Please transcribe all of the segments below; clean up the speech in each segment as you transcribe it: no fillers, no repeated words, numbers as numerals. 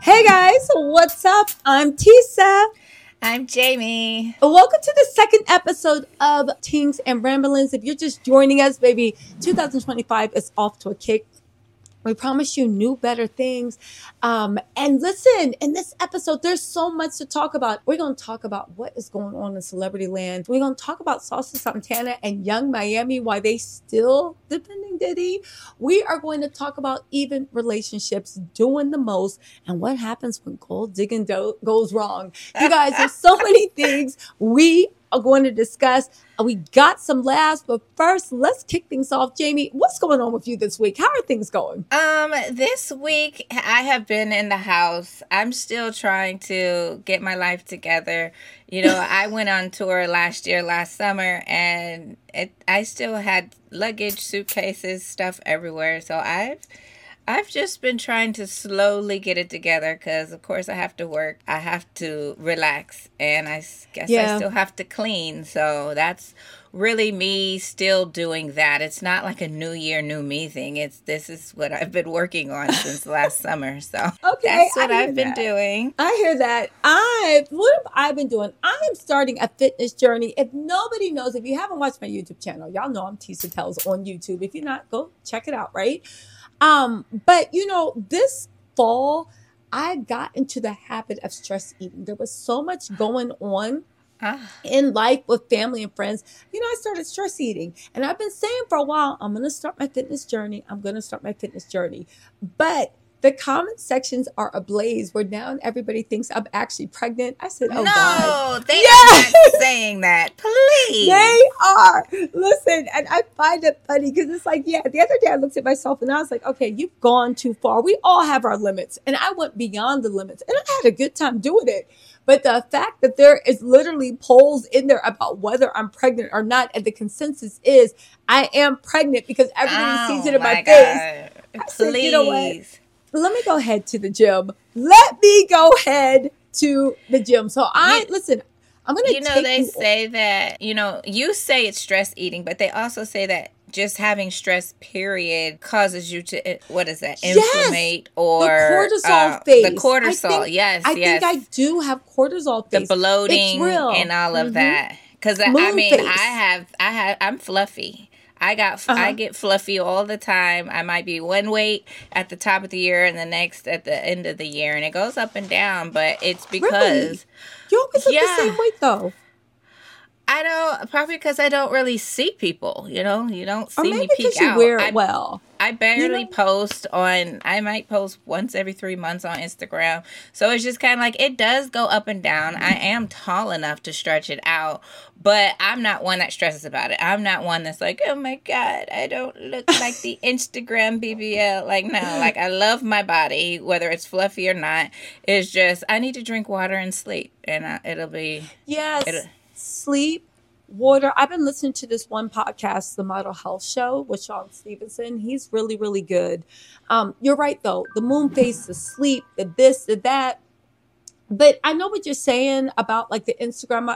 Hey guys, what's up? I'm Tisa. I'm Jamie. Welcome to the second episode of Teens and Ramblings. If you're just joining us, baby, 2025 is off to a kick. We promise you new, better things. And listen, in this episode, there's so much to talk about. We're going to talk about what is going on in celebrity land. We're going to talk about Saucy Santana and Young Miami, why they still defending Diddy. We are going to talk about even relationships doing the most and what happens when gold digging goes wrong. You guys, there's so many things we are going to discuss. We got some laughs, but first, let's kick things off. Jamie, what's going on with you this week? How are things going? This week I have been in the house. I'm still trying to get my life together. You know, I went on tour last summer, and I still had luggage, suitcases, stuff everywhere. So I've just been trying to slowly get it together because, of course, I have to work. I have to relax, and I guess I still have to clean. So that's really me still doing that. It's not like a new year, new me thing. This is what I've been working on since last summer. So okay, that's what I've been doing. I hear that. What have I been doing? I am starting a fitness journey. If nobody knows, if you haven't watched my YouTube channel, y'all know I'm Tisa Tells on YouTube. If you're not, go check it out, right? But you know, this fall, I got into the habit of stress eating. There was so much going on in life with family and friends. You know, I started stress eating, and I've been saying for a while, I'm going to start my fitness journey. But the comment sections are ablaze where now everybody thinks I'm actually pregnant. I said, oh, no, God. They are not saying that. Please. They are. Listen, and I find it funny because it's like, the other day I looked at myself and I was like, okay, you've gone too far. We all have our limits. And I went beyond the limits. And I had a good time doing it. But the fact that there is literally polls in there about whether I'm pregnant or not, and the consensus is I am pregnant because everybody sees it in my face. I said, you know what? Let me go ahead to the gym. So I'm going to they say that, you say it's stress eating, but they also say that just having stress, period, causes you to, what is that, inflammate or... The cortisol phase. The cortisol, yes. I think I do have cortisol phase. The bloating and all of that. Because, I'm fluffy. I get fluffy all the time. I might be one weight at the top of the year and the next at the end of the year. And it goes up and down, but it's because... Really? You always look the same weight, though. Probably because I don't really see people, you don't see me peek because you out. wear it well. I barely post I might post once every 3 months on Instagram. So it's just kind of like, it does go up and down. I am tall enough to stretch it out, but I'm not one that stresses about it. I'm not one that's like, oh my God, I don't look like the Instagram BBL. Like, no, like I love my body, whether it's fluffy or not. It's just, I need to drink water and sleep, and it'll be... Yes. Sleep, water. I've been listening to this one podcast, The Model Health Show with Sean Stevenson. He's really, really good. You're right, though. The moon phase, the sleep, the this, the that. But I know what you're saying about like the Instagram.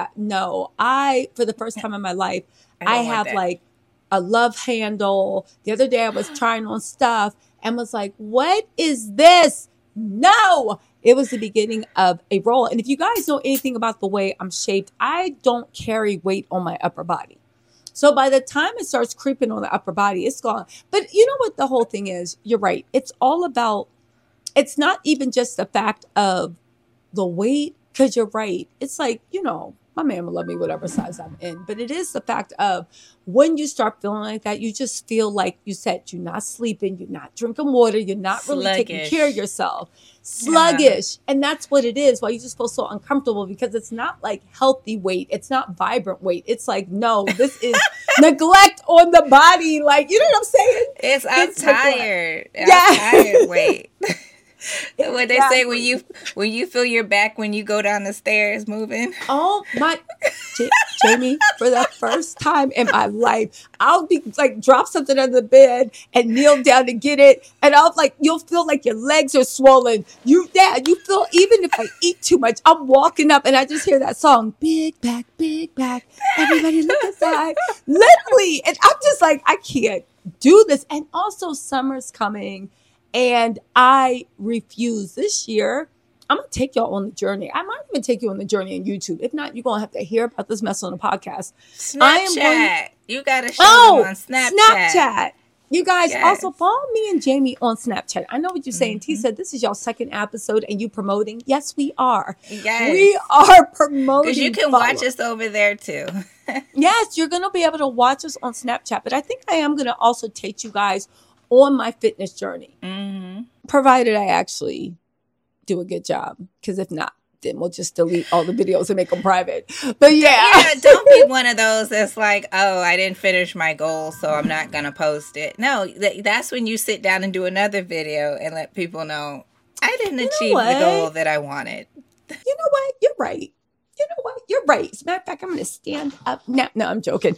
For the first time in my life, I have like a love handle. The other day I was trying on stuff and was like, what is this? No. It was the beginning of a roll. And if you guys know anything about the way I'm shaped, I don't carry weight on my upper body. So by the time it starts creeping on the upper body, it's gone. But you know what the whole thing is? You're right. It's all about, it's not even just the fact of the weight, because you're right. It's like, my man will love me whatever size I'm in. But it is the fact of when you start feeling like that, you just feel like you said, you're not sleeping, you're not drinking water, you're not really taking care of yourself. Sluggish. Yeah. And that's what it is. Why you just feel so uncomfortable, because it's not like healthy weight. It's not vibrant weight. It's like, no, this is neglect on the body. Like, you know what I'm saying? I'm tired. I'm tired weight. What they say when you feel your back when you go down the stairs moving. Oh my, Jamie! For the first time in my life, I'll be like drop something on the bed and kneel down to get it, and I'll like you'll feel like your legs are swollen. You feel even if I eat too much, I'm walking up and I just hear that song, big back, everybody look aside, literally, and I'm just like I can't do this. And also, summer's coming. And I refuse this year. I'm going to take y'all on the journey. I might even take you on the journey on YouTube. If not, you're going to have to hear about this mess on the podcast. Snapchat. You got to show them on Snapchat. You guys also follow me and Jamie on Snapchat. I know what you're saying. T said, this is your second episode and you promoting. Yes, we are. Yes. We are promoting. Because you can watch us over there too. Yes, you're going to be able to watch us on Snapchat. But I think I am going to also take you guys on my fitness journey. Provided I actually do a good job. Because if not, then we'll just delete all the videos and make them private. But yeah. Don't be one of those that's like, oh, I didn't finish my goal, so I'm not going to post it. No, that's when you sit down and do another video and let people know, I didn't achieve the goal that I wanted. You know what? You're right. You know what? You're right. As a matter of fact, I'm going to stand up now. No, I'm joking.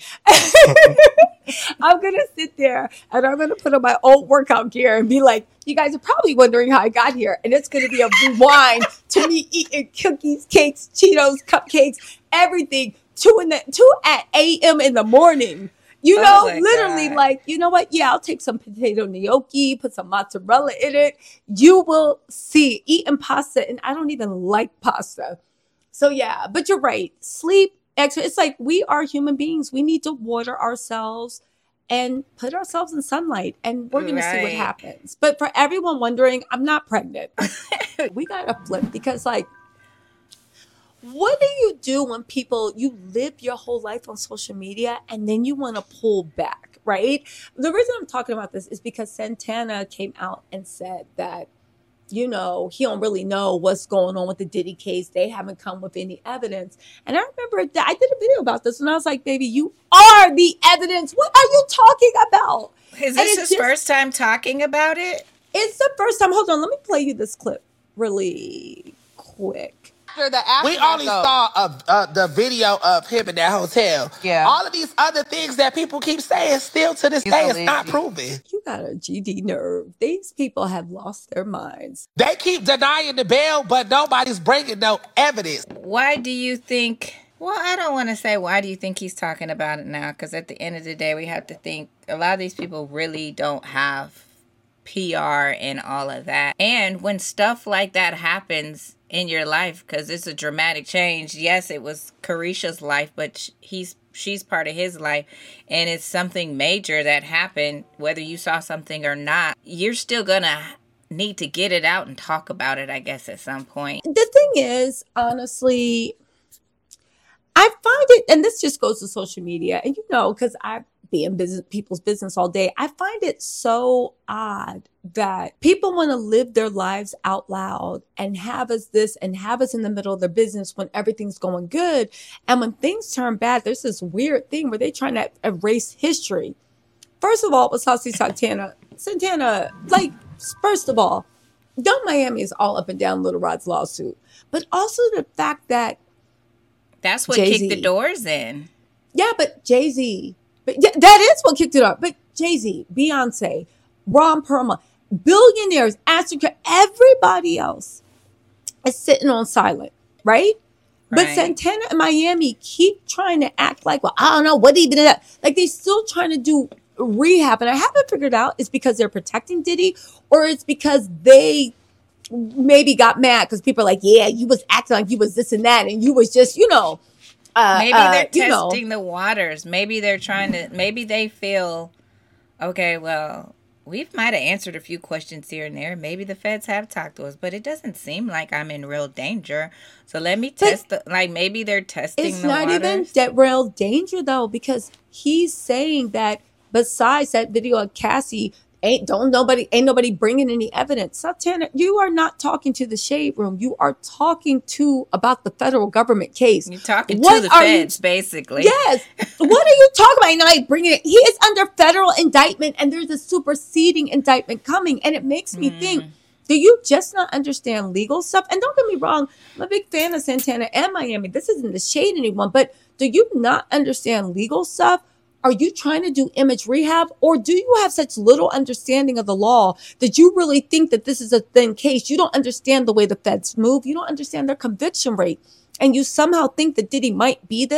I'm going to sit there and I'm going to put on my old workout gear and be like, you guys are probably wondering how I got here. And it's going to be a rewind to me eating cookies, cakes, Cheetos, cupcakes, everything, 2 a.m. in the morning. You know, literally God. Like, you know what? Yeah, I'll take some potato gnocchi, put some mozzarella in it. You will see eating pasta. And I don't even like pasta. So yeah, but you're right. Sleep, exercise. It's like we are human beings. We need to water ourselves and put ourselves in sunlight, and we're going to see what happens. But for everyone wondering, I'm not pregnant. We got to flip because, like, what do you do when you live your whole life on social media and then you want to pull back, right? The reason I'm talking about this is because Santana came out and said that, you know, he don't really know what's going on with the Diddy case. They haven't come with any evidence. And I remember that I did a video about this and I was like, baby, you are the evidence. What are you talking about? Is this his first time talking about it? It's the first time. Hold on. Let me play you this clip really quick. We only saw the video of him in that hotel. Yeah. All of these other things that people keep saying still to this day is not proven. You got a GD nerve. These people have lost their minds. They keep denying the bail, but nobody's bringing no evidence. Why do you think... Well, I don't want to say why do you think he's talking about it now, because at the end of the day, we have to think a lot of these people really don't have PR and all of that. And when stuff like that happens in your life, because it's a dramatic change. Yes, it was Carisha's life, but she's part of his life, and it's something major that happened. Whether you saw something or not, you're still gonna need to get it out and talk about it, I guess, at some point. The thing is, honestly, I find it, and this just goes to social media, and you know, because I be in people's business all day. I find it so odd that people want to live their lives out loud and have us this and have us in the middle of their business when everything's going good. And when things turn bad, there's this weird thing where they're trying to erase history. First of all, with Saucy Santana, like, first of all, Young Miami is all up and down Little Rod's lawsuit. But also the fact that that's what kicked the doors in. Yeah, but Jay-Z, but yeah, that is what kicked it off. But Jay-Z, Beyonce, Ron Perlman, billionaires, Astrid, everybody else is sitting on silent, right? But Santana and Miami keep trying to act like, well, I don't know what even that. Like, they're still trying to do rehab. And I haven't figured out it's because they're protecting Diddy or it's because they maybe got mad because people are like, yeah, you was acting like you was this and that. And you was just, you know. Maybe they're testing the waters. Maybe they're trying to, maybe they feel, okay, well, we might have answered a few questions here and there. Maybe the feds have talked to us, but it doesn't seem like I'm in real danger. So let me test maybe they're testing the waters. It's not even that real danger, though, because he's saying that besides that video of Cassie, ain't nobody bringing any evidence. Santana, you are not talking to the shade room. You are talking about the federal government case. You're talking to the feds, basically. Yes. What are you talking about? You're not bringing it. He is under federal indictment, and there's a superseding indictment coming. And it makes me think, do you just not understand legal stuff? And don't get me wrong, I'm a big fan of Santana and Miami. This isn't to shade anyone, but do you not understand legal stuff? Are you trying to do image rehab, or do you have such little understanding of the law that you really think that this is a thin case? You don't understand the way the feds move. You don't understand their conviction rate. and you somehow think that Diddy might beat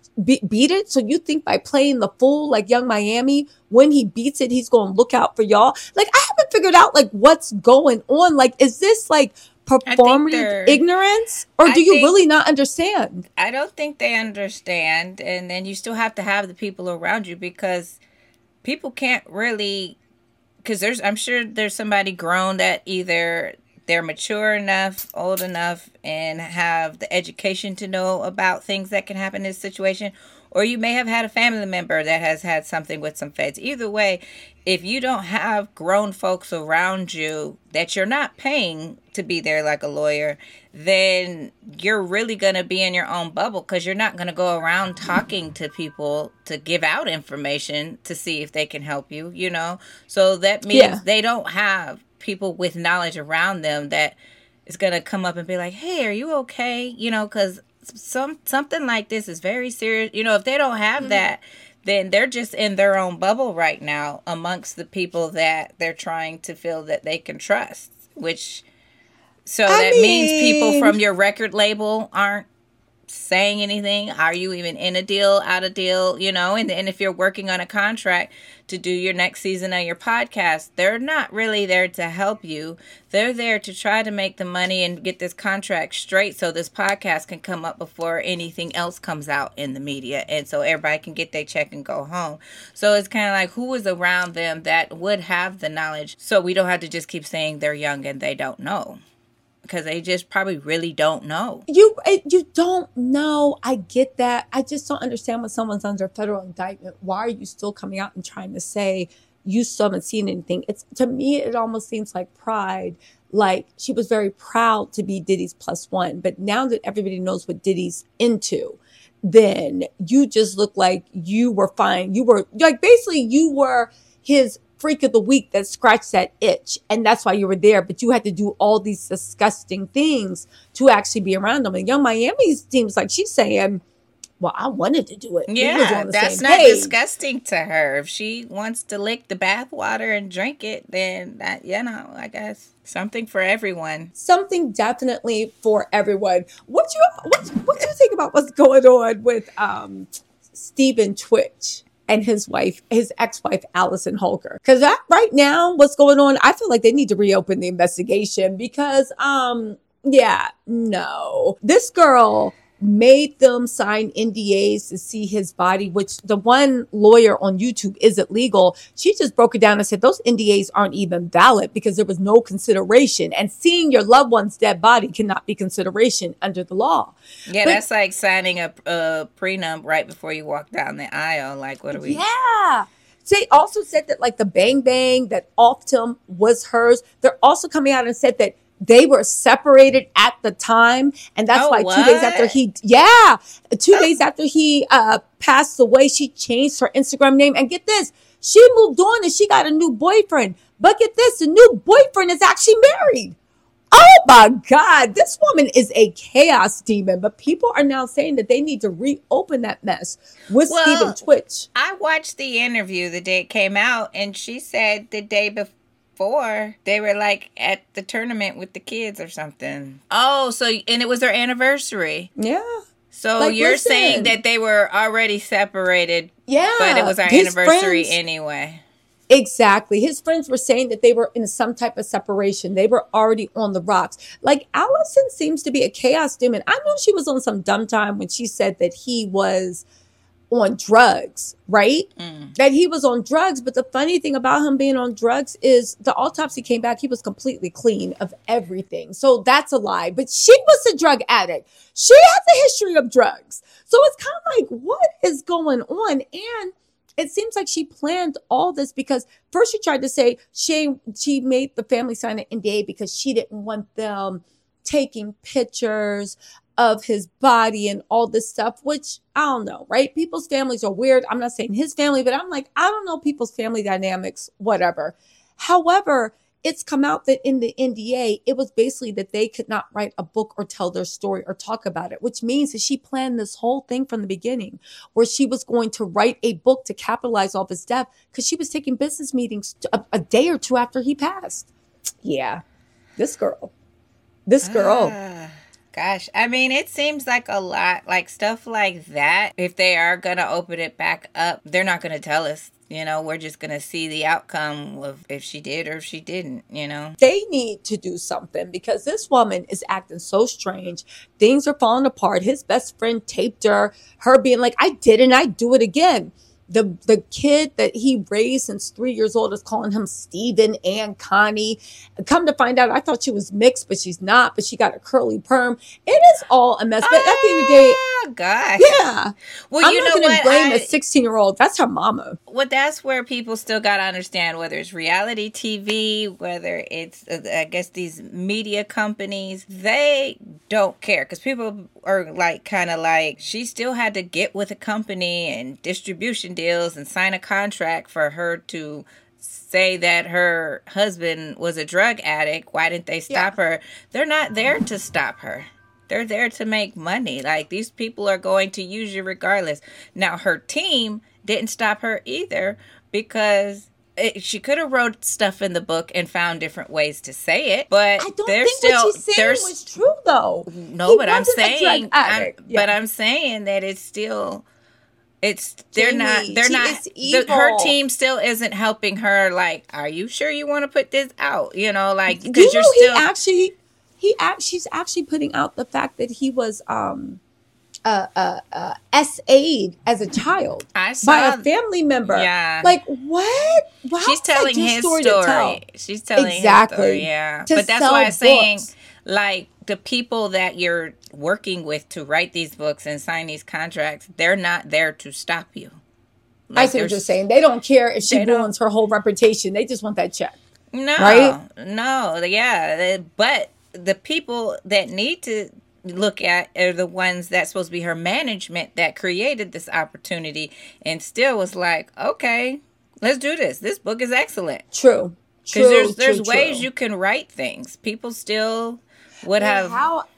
it. So you think by playing the fool like Young Miami, when he beats it, he's going to look out for y'all. Like, I haven't figured out like what's going on. Like, is this like performative ignorance, or do you really not understand? I don't think they understand. And then you still have to have the people around you, because people can't really, because I'm sure there's somebody grown that either they're mature enough, old enough, and have the education to know about things that can happen in this situation, or you may have had a family member that has had something with some feds. Either way, if you don't have grown folks around you that you're not paying to be there like a lawyer, then you're really going to be in your own bubble, because you're not going to go around talking to people to give out information to see if they can help you, you know? So that means they don't have people with knowledge around them that is going to come up and be like, hey, are you okay? You know, because something like this is very serious. You know, if they don't have that, then they're just in their own bubble right now amongst the people that they're trying to feel that they can trust, which, so that means people from your record label aren't saying anything. Are you even in a deal, out of deal, you know? And if you're working on a contract to do your next season of your podcast, they're not really there to help you. They're there to try to make the money and get this contract straight so this podcast can come up before anything else comes out in the media, and so everybody can get their check and go home. So it's kind of like, who is around them that would have the knowledge, so we don't have to just keep saying they're young and they don't know. Because they just probably really don't know. You don't know. I get that. I just don't understand when someone's under federal indictment. Why are you still coming out and trying to say you still haven't seen anything? To me, it almost seems like pride. Like, she was very proud to be Diddy's +1. But now that everybody knows what Diddy's into, then you just look like you were fine. You were like, basically you were his freak of the week that scratched that itch, and that's why you were there. But you had to do all these disgusting things to actually be around them. And Young Miami seems like she's saying, well, I wanted to do it. Yeah, that's not disgusting to her. If she wants to lick the bathwater and drink it, then that, you know, I guess something for everyone. Something definitely for everyone. What do you think about what's going on with Stephen Twitch and his ex-wife, Allison Holker? Because right now, what's going on, I feel like they need to reopen the investigation because, this girl made them sign NDAs to see his body, which the one lawyer on YouTube isn't legal. She just broke it down and said those NDAs aren't even valid because there was no consideration. And seeing your loved one's dead body cannot be consideration under the law. Yeah, but that's like signing a prenup right before you walk down the aisle. Like, what are we? Yeah. They also said that like the bang bang that offed him was hers. They're also coming out and said that they were separated at the time. And that's why 2 days after 2 days after he passed away, she changed her Instagram name. And get this, she moved on and she got a new boyfriend. But get this, the new boyfriend is actually married. Oh my God, this woman is a chaos demon. But people are now saying that they need to reopen that mess with Stephen Twitch. I watched the interview the day it came out, and she said the day before they were like at the tournament with the kids or something. Oh, so, and it was their anniversary. Yeah. So like, you're saying that they were already separated. Yeah. But it was our anniversary anyway. Exactly. His friends were saying that they were in some type of separation. They were already on the rocks. Like, Allison seems to be a chaos demon. I know she was on some dumb time when she said that he was on drugs, right? That he was on drugs. But the funny thing about him being on drugs is the autopsy came back. He was completely clean of everything. So that's a lie. But she was a drug addict. She has a history of drugs. So it's kind of like, what is going on? And it seems like she planned all this because first she tried to say she made the family sign an NDA because she didn't want them taking pictures of his body and all this stuff, which I don't know, right? People's families are weird. I'm not saying his family, but I'm like, I don't know people's family dynamics, whatever. However, it's come out that in the NDA, it was basically that they could not write a book or tell their story or talk about it, which means that she planned this whole thing from the beginning where she was going to write a book to capitalize off his death because she was taking business meetings a day or two after he passed. Yeah, this girl. Gosh, I mean, it seems like a lot, like stuff like that. If they are going to open it back up, they're not going to tell us. You know, we're just going to see the outcome of if she did or if she didn't, you know. They need to do something because this woman is acting so strange. Things are falling apart. His best friend taped her being like, I didn't, I do it again. The kid that he raised since 3 years old is calling him Steven and Connie. Come to find out, I thought she was mixed, but she's not. But she got a curly perm. It is all a mess. But at the end of the day, gosh. Yeah. Well, I'm you not know going what? to blame a 16-year-old. That's her mama. Well, that's where people still got to understand, whether it's reality TV, whether it's, I guess, these media companies, they don't care. Because people are like, kind of like, she still had to get with a company and distribution deals and sign a contract for her to say that her husband was a drug addict. Why didn't they stop her? They're not there to stop her. They're there to make money. Like, these people are going to use you regardless. Now, her team didn't stop her either because she could have wrote stuff in the book and found different ways to say it. But I don't think what she's saying was true, though. No, but I'm saying, I'm saying that it's still. Jamie, her team still isn't helping her. Like, are you sure you want to put this out? You know, like, because you're still. She's actually putting out the fact that he was SA'd as a child by a family member. Yeah. Like, what? Wow, she's telling his story. She's telling his story, yeah. But that's why I'm saying, like, the people that you're working with to write these books and sign these contracts, they're not there to stop you. Like, I see what you're saying. They don't care if she ruins her whole reputation. They just want that check. No. Right? No. Yeah. But the people that need to look at are the ones that's supposed to be her management that created this opportunity and still was like, okay, let's do this. This book is excellent. True. Because there's ways you can write things. People still would have.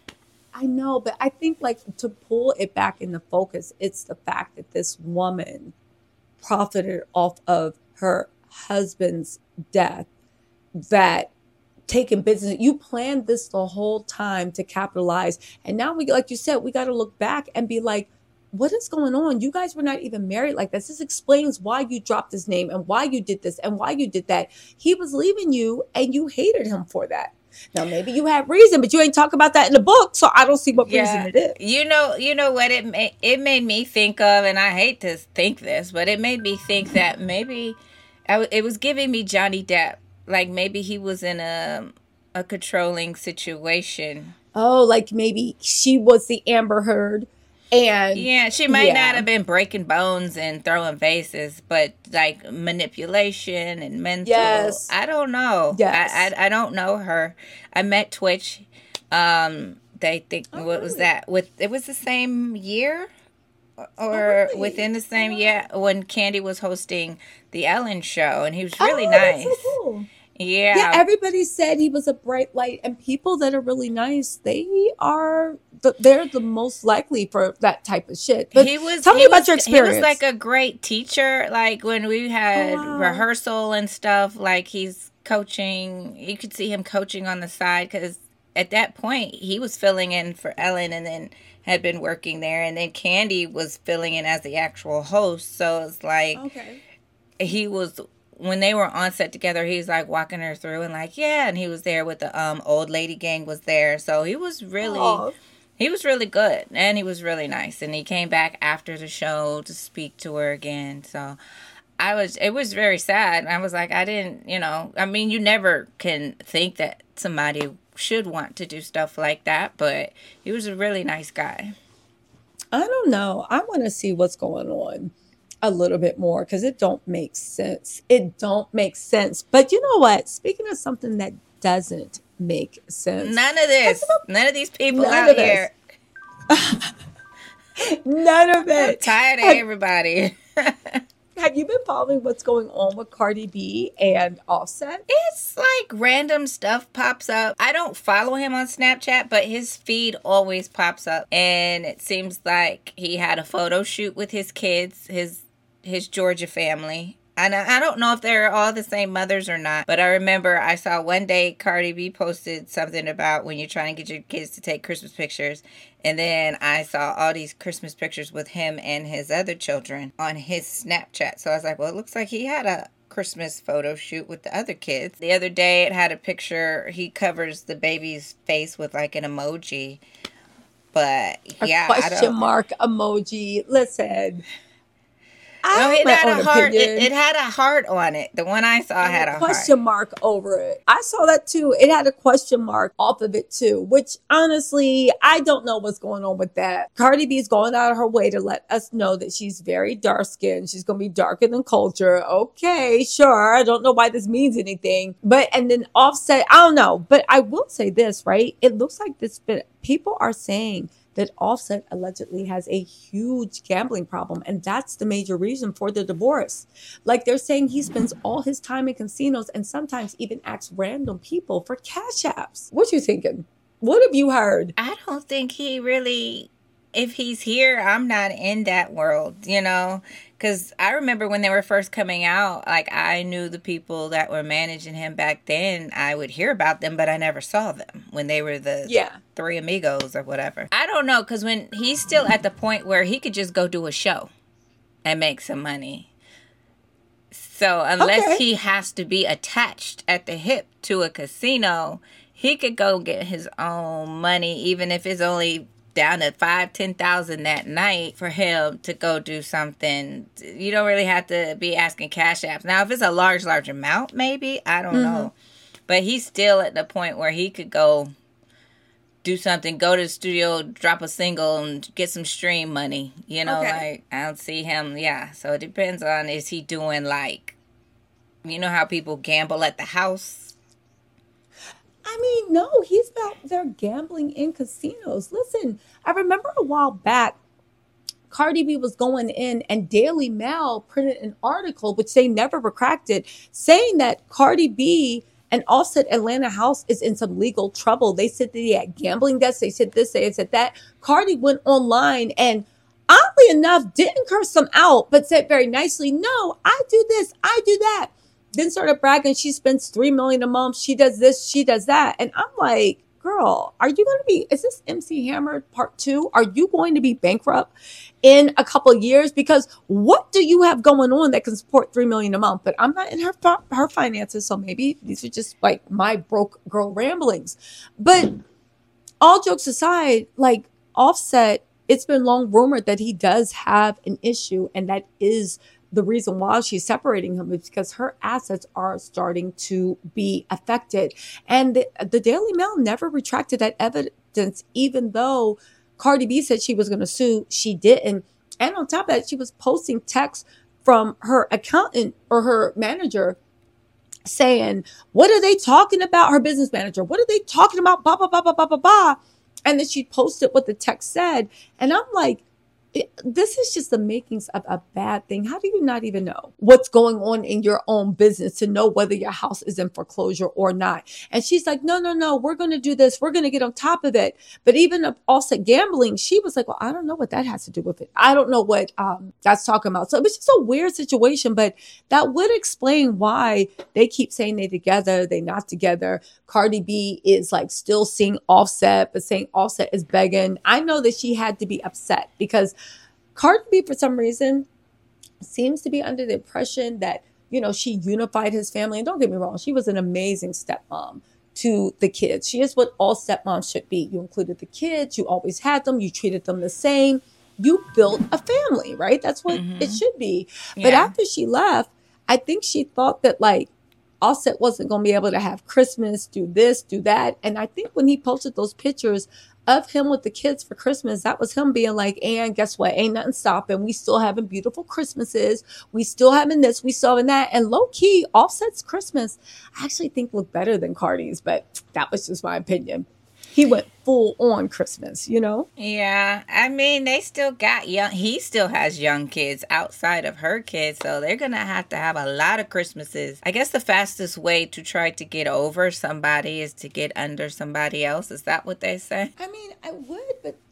I know, but I think, like, to pull it back into focus, it's the fact that this woman profited off of her husband's death, that taking business, you planned this the whole time to capitalize. And now we, like you said, we got to look back and be like, what is going on? You guys were not even married like this. This explains why you dropped his name and why you did this and why you did that. He was leaving you and you hated him for that. Now, maybe you have reason, but you ain't talk about that in the book, so I don't see what reason it is. You know what it made me think of, and I hate to think this, but it made me think that maybe it was giving me Johnny Depp. Like, maybe he was in a controlling situation. Oh, like maybe she was the Amber Heard. And yeah, she might not have been breaking bones and throwing vases, but like manipulation and mental. Yes. I don't know. Yes. I don't know her. I met Twitch. They think what was that? It was the same year or within the same year when Candy was hosting the Ellen show, and he was really nice. That's so cool. Yeah, everybody said he was a bright light, and people that are really nice, they're the most likely for that type of shit. But tell me about your experience. He was like a great teacher. Like when we had rehearsal and stuff, like he's coaching. You could see him coaching on the side because at that point he was filling in for Ellen, and then had been working there, and then Candy was filling in as the actual host. So it's like he was. When they were on set together, he was like walking her through and like, and he was there with the old lady gang was there. So he was really good, and he was really nice. And he came back after the show to speak to her again. So it was very sad. I was like, I didn't, I mean, you never can think that somebody should want to do stuff like that, but he was a really nice guy. I don't know. I want to see what's going on a little bit more because it don't make sense. But you know what? Speaking of something that doesn't make sense. None of these people out here. None of it. I'm tired of everybody. Have you been following what's going on with Cardi B and Offset? It's like random stuff pops up. I don't follow him on Snapchat, but his feed always pops up. And it seems like he had a photo shoot with his kids, his Georgia family. And I don't know if they're all the same mothers or not, but I remember I saw one day Cardi B posted something about when you're trying to get your kids to take Christmas pictures. And then I saw all these Christmas pictures with him and his other children on his Snapchat. So I was like, well, it looks like he had a Christmas photo shoot with the other kids. The other day it had a picture, he covers the baby's face with like an emoji. But yeah, a question mark emoji. Listen, no, it had a heart. It had a heart on it. The one I saw had a question mark over it. I saw that too. It had a question mark off of it too, which honestly, I don't know what's going on with that. Cardi B is going out of her way to let us know that she's very dark skinned. She's going to be darker than culture. Okay, sure. I don't know why this means anything. But, and then Offset, I don't know. But I will say this, right? It looks like this, people are saying that Offset allegedly has a huge gambling problem. And that's the major reason for the divorce. Like they're saying he spends all his time in casinos and sometimes even asks random people for cash apps. What you thinking? What have you heard? I don't think he really, if he's here, I'm not in that world, you know? Because I remember when they were first coming out, like I knew the people that were managing him back then. I would hear about them, but I never saw them when they were the Three Amigos or whatever. I don't know, because when he's still at the point where he could just go do a show and make some money. So unless he has to be attached at the hip to a casino, he could go get his own money, even if it's only down to $5,000-$10,000 that night for him to go do something. You don't really have to be asking cash apps. Now, if it's a large amount, maybe, I don't know. But he's still at the point where he could go do something, go to the studio, drop a single and get some stream money. You know, like I don't see him. Yeah. So it depends on, is he doing like, you know how people gamble at the house? I mean, no, he's out there gambling in casinos. Listen, I remember a while back, Cardi B was going in and Daily Mail printed an article, which they never retracted, saying that Cardi B and Offset Atlanta House is in some legal trouble. They said that he had gambling debts. They said this, they said that. Cardi went online and oddly enough, didn't curse them out, but said very nicely, no, I do this, I do that. Then started bragging she spends $3 million a month. She does this, she does that. And I'm like, girl, are you going to be, is this MC Hammer part 2? Are you going to be bankrupt in a couple of years? Because what do you have going on that can support $3 million a month? But I'm not in her finances. So maybe these are just like my broke girl ramblings. But all jokes aside, like Offset, it's been long rumored that he does have an issue, and that is the reason why she's separating him, is because her assets are starting to be affected. And the Daily Mail never retracted that evidence, even though Cardi B said she was going to sue. She didn't. And on top of that, she was posting texts from her accountant or her manager saying, what are they talking about? Her business manager, what are they talking about? Blah, blah, blah, blah, blah, blah, blah. And then she posted what the text said. And I'm like, this is just the makings of a bad thing. How do you not even know what's going on in your own business to know whether your house is in foreclosure or not? And she's like, no, we're going to do this. We're going to get on top of it. But even Offset gambling, she was like, well, I don't know what that has to do with it. I don't know what that's talking about. So it was just a weird situation, but that would explain why they keep saying they together, they not together. Cardi B is like still seeing Offset, but saying Offset is begging. I know that she had to be upset because Cardi B, for some reason, seems to be under the impression that, you know, she unified his family. And don't get me wrong, she was an amazing stepmom to the kids. She is what all stepmoms should be. You included the kids. You always had them. You treated them the same. You built a family, right? That's what it should be. Yeah. But after she left, I think she thought that, like, Offset wasn't going to be able to have Christmas, do this, do that. And I think when he posted those pictures of him with the kids for Christmas, that was him being like, and guess what? Ain't nothing stopping. We still having beautiful Christmases. We still having this. We still having that. And low key, Offset's Christmas, I actually think looked better than Cardi's, but that was just my opinion. He went full on Christmas, you know? Yeah. I mean, they still got young. He still has young kids outside of her kids. So they're going to have a lot of Christmases. I guess the fastest way to try to get over somebody is to get under somebody else. Is that what they say? I mean, I would, but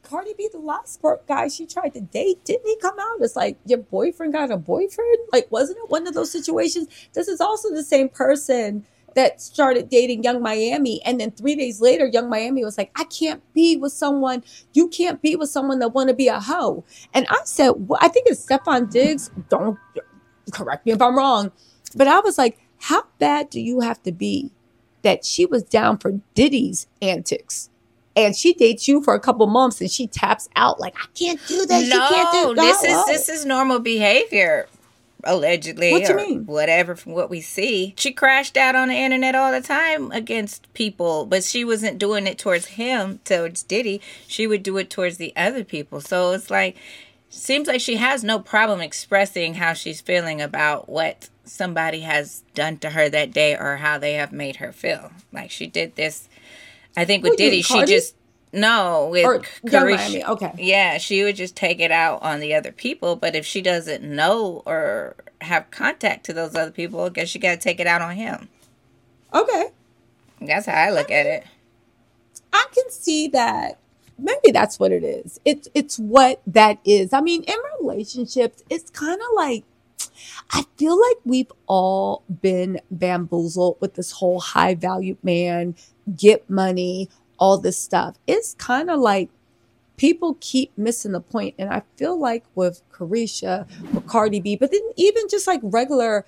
Cardi B, the last guy she tried to date, didn't he come out? It's like, your boyfriend got a boyfriend? Like, wasn't it one of those situations? This is also the same person that started dating Young Miami. And then 3 days later, Young Miami was like, I can't be with someone. You can't be with someone that want to be a hoe. And I said, well, I think it's Stefon Diggs. Don't correct me if I'm wrong. But I was like, how bad do you have to be that she was down for Diddy's antics? And she dates you for a couple months and she taps out like, I can't do that. No, she can't do that. This is normal behavior. Allegedly, what you mean? Whatever from what we see. She crashed out on the internet all the time against people, but she wasn't doing it towards him, towards Diddy. She would do it towards the other people. So it's like, seems like she has no problem expressing how she's feeling about what somebody has done to her that day or how they have made her feel. Like she did this, I think with Diddy, she just... No, with Miami. Okay. Yeah, she would just take it out on the other people. But if she doesn't know or have contact to those other people, I guess she got to take it out on him. Okay. That's how I look at it. I can see that. Maybe that's what it is. It's what that is. I mean, in relationships, it's kind of like, I feel like we've all been bamboozled with this whole high value man, get money, all this stuff. It's kind of like people keep missing the point. And I feel like with Carisha, with Cardi B, but then even just like regular,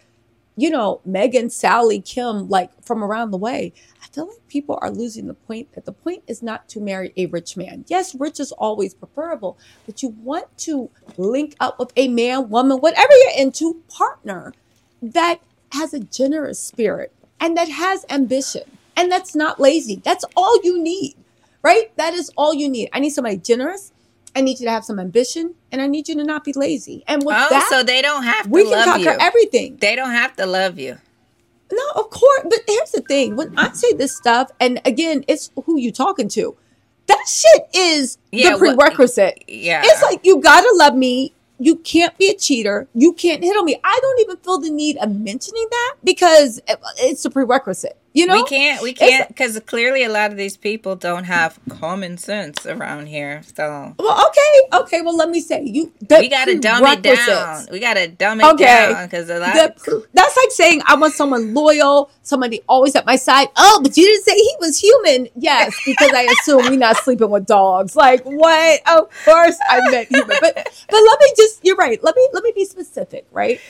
Megan, Sally, Kim, like from around the way, I feel like people are losing the point that the point is not to marry a rich man. Yes, rich is always preferable, but you want to link up with a man, woman, whatever you're into, partner that has a generous spirit and that has ambition. And that's not lazy. That's all you need, right? That is all you need. I need somebody generous. I need you to have some ambition. And I need you to not be lazy. And with that, so they don't have to we love can conquer everything. They don't have to love you. No, of course. But here's the thing. When I say this stuff, and again, it's who you talking to. That shit is the prerequisite. It's like, you got to love me. You can't be a cheater. You can't hit on me. I don't even feel the need of mentioning that because it's a prerequisite. We can't, because clearly a lot of these people don't have common sense around here. So, well, okay. Well, let me say we got to dumb it down. We got to dumb it down because that's like saying I want someone loyal, somebody always at my side. Oh, but you didn't say he was human. Yes, because I assume we're not sleeping with dogs. Like what? Of course, I meant human. But let me just. You're right. Let me be specific. Right.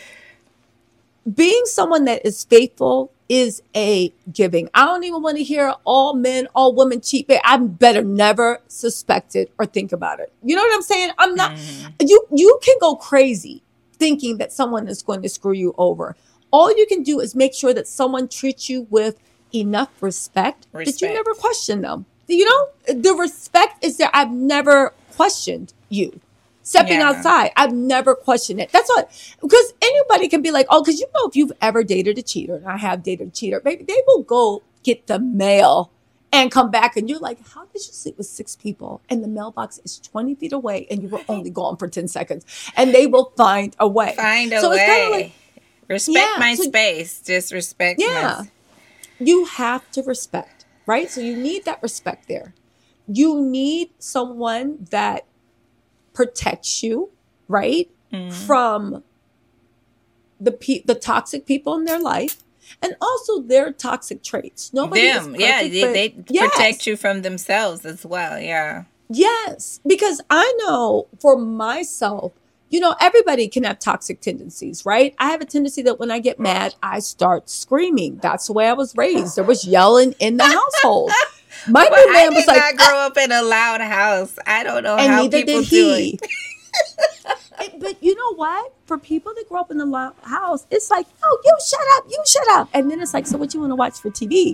Being someone that is faithful is a giving. I don't even want to hear all men, all women cheat. But I better never suspect it or think about it. You know what I'm saying? I'm not. You can go crazy thinking that someone is going to screw you over. All you can do is make sure that someone treats you with enough respect that you never question them. The respect is there. I've never questioned you. Stepping outside, I've never questioned it. That's what, because anybody can be like, oh, because if you've ever dated a cheater, and I have dated a cheater, baby, they will go get the mail and come back, and you're like, how did you sleep with 6 people? And the mailbox is 20 feet away, and you were only gone for 10 seconds, and they will find a way. It's kind of like, respect my space. Just respect. You have to respect, right? So you need that respect there. You need someone that protects you, right, from the toxic people in their life, and also their toxic traits. Nobody is perfect, they protect you from themselves as well. Yeah. Yes, because I know for myself, everybody can have toxic tendencies, right? I have a tendency that when I get mad, I start screaming. That's the way I was raised. There was yelling in the household. My new man was like, I did not grow up in a loud house. I don't know how people do it. But you know what? For people that grow up in a loud house, it's like, oh, you shut up. And then it's like, so what you want to watch for TV?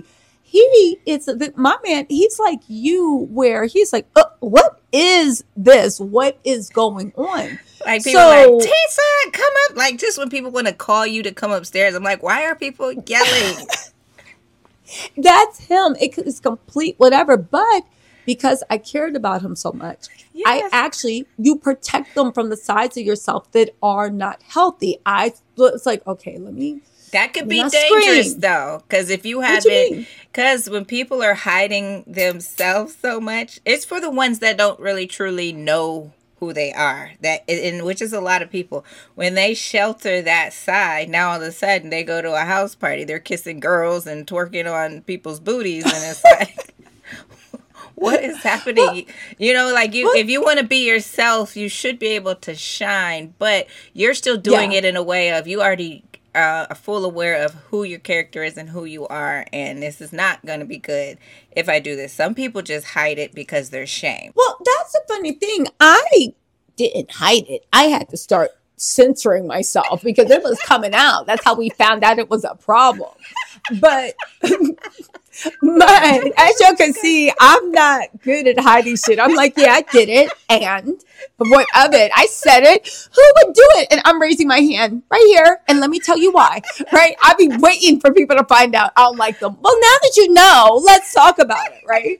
My man, he's like you, where he's like, what is this? What is going on? Like people like, Tessa, come up. Like just when people want to call you to come upstairs, I'm like, why are people yelling? That's him. It's complete whatever. But because I cared about him so much, you protect them from the sides of yourself that are not healthy. It's like, okay, let me That could be dangerous, though, because if you haven't, because when people are hiding themselves so much, it's for the ones that don't really truly know who they are. Which is a lot of people. When they shelter that side, now all of a sudden they go to a house party, they're kissing girls and twerking on people's booties, and it's like, what is happening? If you want to be yourself, you should be able to shine, but you're still doing it in a way of you already are full aware of who your character is and who you are, and this is not going to be good if I do this. Some people just hide it because they're shame. Well, that's a funny thing. I didn't hide it. I had to start censoring myself because it was coming out. That's how we found out it was a problem. But as you can see, I'm not good at hiding shit. I'm like, yeah, I did it. And what of it? I said it. Who would do it? And I'm raising my hand right here. And let me tell you why. Right? I've been waiting for people to find out I don't like them. Well, now that you know, let's talk about it. Right?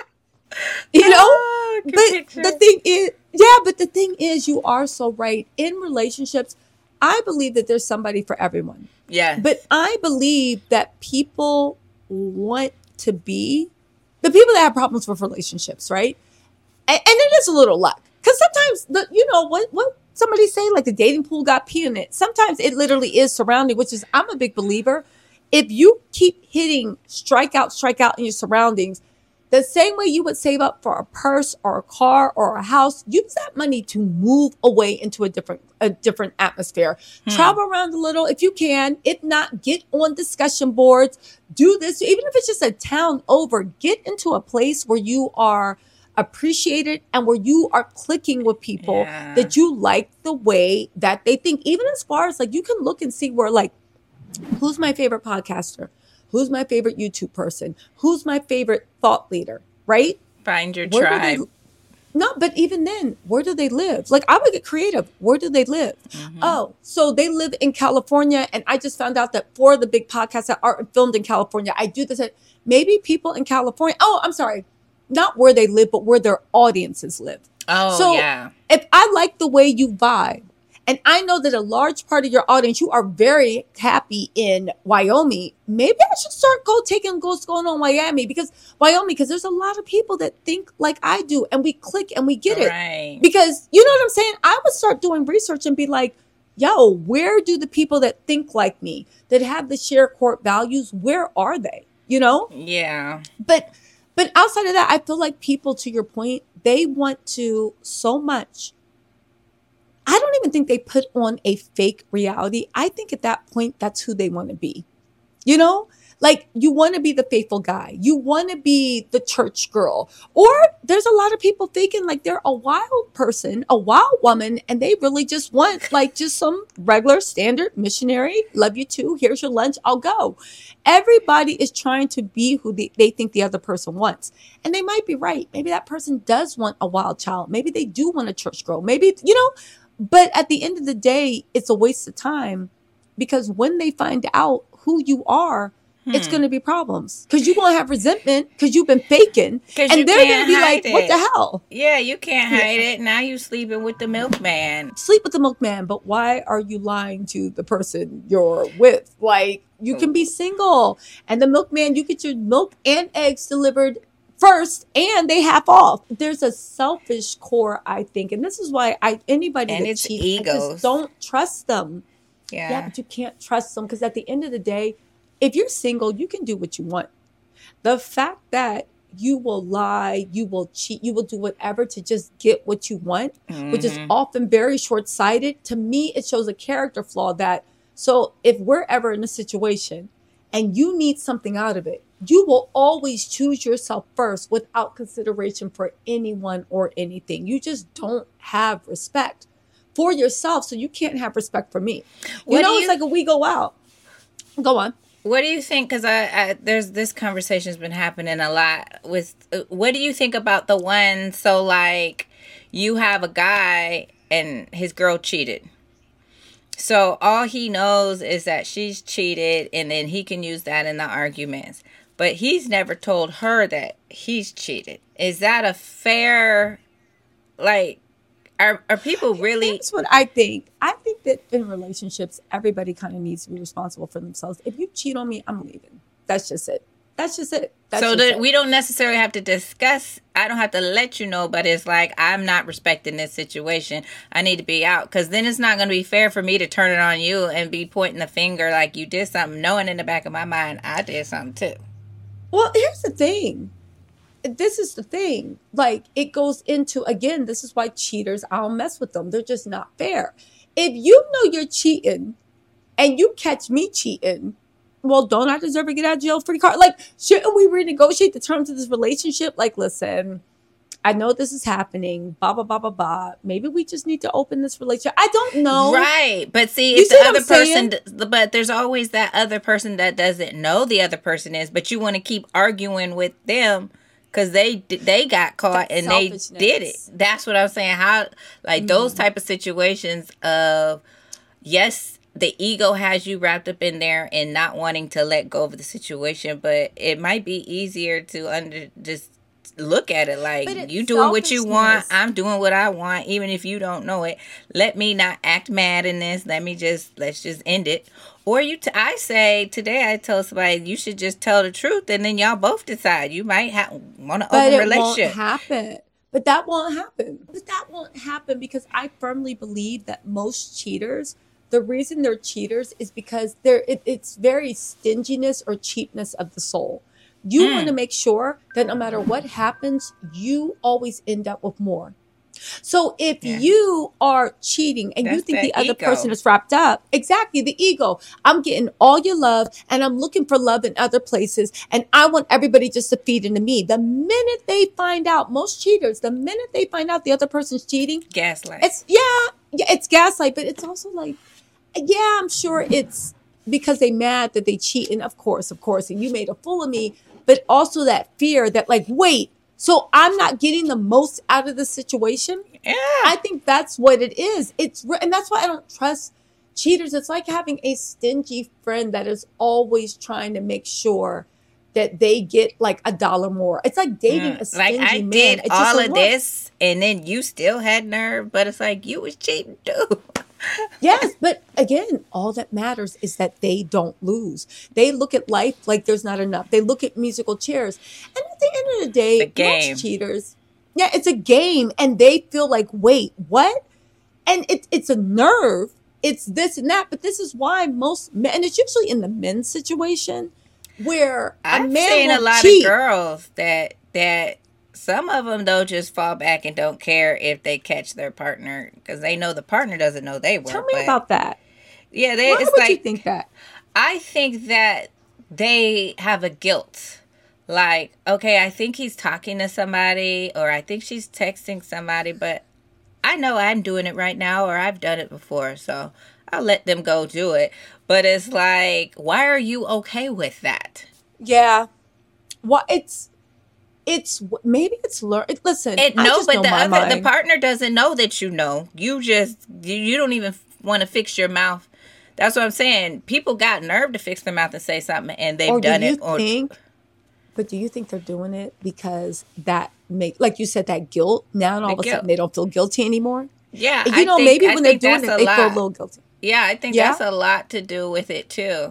But the thing is, you are so right. In relationships, I believe that there's somebody for everyone. Yeah. But I believe that people want to be the people that have problems with relationships, right? And it is a little luck. Because sometimes, what somebody say, like the dating pool got pee in it. Sometimes it literally is surrounding, which is, I'm a big believer. If you keep hitting strikeout in your surroundings, the same way you would save up for a purse or a car or a house, use that money to move away into a different atmosphere. Travel around a little if you can. If not, get on discussion boards. Do this. Even if it's just a town over, get into a place where you are appreciated and where you are clicking with people that you like the way that they think. Even as far as like, you can look and see where like, who's my favorite podcaster? Who's my favorite YouTube person? Who's my favorite thought leader? Right? Find your tribe. No, but even then, where do they live? Like, I would get creative. Where do they live? Mm-hmm. Oh, so they live in California. And I just found out that 4 of the big podcasts that are filmed in California, I do this. Maybe people in California. Oh, I'm sorry. Not where they live, but where their audiences live. Oh, so yeah. If I like the way you vibe, and I know that a large part of your audience, you are very happy in Wyoming. Maybe I should start taking what's going on in Miami because there's a lot of people that think like I do and we click and we get it. Right. Because you know what I'm saying? I would start doing research and be like, yo, where do the people that think like me, that have the shared core values, where are they? You know? Yeah. But outside of that, I feel like people, to your point, they want to so much. I don't even think they put on a fake reality. I think at that point, that's who they want to be. You know, like you want to be the faithful guy. You want to be the church girl. Or there's a lot of people thinking like they're a wild person, a wild woman, and they really just want like just some regular standard missionary. Love you too. Here's your lunch. I'll go. Everybody is trying to be who they think the other person wants. And they might be right. Maybe that person does want a wild child. Maybe they do want a church girl. Maybe, but at the end of the day, it's a waste of time because when they find out who you are, it's going to be problems because you're going to have resentment because you've been faking. And they're going to be like, what the hell? Yeah, you can't hide it. Now you sleeping with the milkman. Sleep with the milkman. But why are you lying to the person you're with? Like, you can be single. And the milkman, you get your milk and eggs delivered first, and they half off. There's a selfish core, I think, and this is why anybody and that it's cheats, egos. I just don't trust them. Yeah, but you can't trust them because at the end of the day, if you're single, you can do what you want. The fact that you will lie, you will cheat, you will do whatever to just get what you want, which is often very short-sighted. To me, it shows a character flaw that. So if we're ever in a situation and you need something out of it, you will always choose yourself first without consideration for anyone or anything. You just don't have respect for yourself, so you can't have respect for me. It's like if we go out. Go on. What do you think? Because there's this conversation's been happening a lot with. What do you think about the one? So like, you have a guy and his girl cheated. So all he knows is that she's cheated, and then he can use that in the arguments. But he's never told her that he's cheated. Is that a fair, like, are people really? That's what I think. I think that in relationships, everybody kind of needs to be responsible for themselves. If you cheat on me, I'm leaving. That's just it. That's just it. So that we don't necessarily have to discuss. I don't have to let you know, but it's like, I'm not respecting this situation. I need to be out, because then it's not going to be fair for me to turn it on you and be pointing the finger like you did something, knowing in the back of my mind I did something too. Well, here's the thing. This is the thing. Like, it goes into, again, this is why cheaters, I don't mess with them. They're just not fair. If you know you're cheating and you catch me cheating, well, don't I deserve to get out of jail free card? Like, shouldn't we renegotiate the terms of this relationship? Like, listen, I know this is happening, blah, blah, blah, blah, blah. Maybe we just need to open this relationship. I don't know. Right. But see, if the other person, but there's always that other person that doesn't know the other person is, but you want to keep arguing with them because they got caught and they did it. That's what I'm saying. How, like, those type of situations of, yes, the ego has you wrapped up in there and not wanting to let go of the situation, but it might be easier to just look at it like, you doing what you want, I'm doing what I want, even if you don't know it. Let me not act mad in this. Let's just end it. Or I say today, I tell somebody you should just tell the truth, and then y'all both decide. You might want to open a relationship. But that won't happen. But that won't happen because I firmly believe that most cheaters, the reason they're cheaters is because it's very stinginess or cheapness of the soul. You want to make sure that no matter what happens, you always end up with more. So if you are cheating and you think the other person is wrapped up, exactly, the ego. I'm getting all your love and I'm looking for love in other places and I want everybody just to feed into me. The minute they find out, most cheaters, the minute they find out the other person's cheating, gaslight. It's gaslight, but it's also like, yeah, I'm sure it's because they mad that they cheat. And of course, and you made a fool of me, but also that fear that like, wait, so I'm not getting the most out of the situation. Yeah. I think that's what it is. And that's why I don't trust cheaters. It's like having a stingy friend that is always trying to make sure that they get like $1 more. It's like dating a stingy man. Like I did all of this and then you still had nerve, but it's like you was cheating too. Yes, but again, all that matters is that they don't lose. They look at life like there's not enough. They look at musical chairs. And at the end of the day, most cheaters, it's a game. And they feel like, wait, what? And it's a nerve. It's this and that. But this is why most men, and it's usually in the men's situation, where a man will seen a lot cheat. of girls that some of them, though, just fall back and don't care if they catch their partner because they know the partner doesn't know they were. Tell me about that. Yeah, why would you think that? I think that they have a guilt. Like, okay, I think he's talking to somebody or I think she's texting somebody, but I know I'm doing it right now or I've done it before, so I'll let them go do it. But it's like, why are you okay with that? Yeah. Well, it's maybe it's learned. Listen, but the partner doesn't know that you know. You don't even want to fix your mouth. That's what I'm saying. People got nerve to fix their mouth and say something, and they've done it. But do you think they're doing it because that like you said, that guilt? Now all of a sudden they don't feel guilty anymore. Yeah, maybe when they're doing it, they feel a little guilty. Yeah, I think that's a lot to do with it too.